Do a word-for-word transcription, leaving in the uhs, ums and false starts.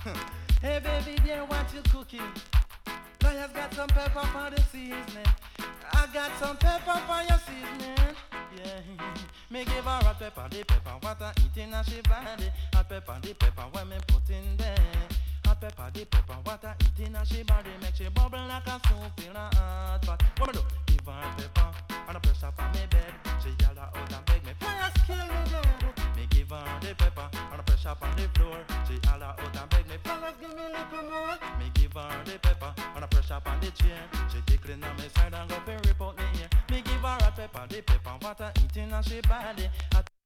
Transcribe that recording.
Hey baby dear, what you cooking? Lions got some pepper for the seasoning. I got some pepper for your seasoning. Yeah, me give her hot pepper, the pepper what I eating and she body. Hot pepper, the pepper when me put in there. Hot pepper, the pepper what I eating and she body make she bubble like a soup in a hot pot. What me do? Give her pepper and a press up on me bed. She yell out and beg me, fire kill me dead. Me give her the pepper and a press up on the floor. She yell out and beg me, fellas give me a little more. Me give her the pepper and a press up on the chair. She tickling on me side and go for rip out me ear. Me give her a pepper, the pepper what I eating and she body.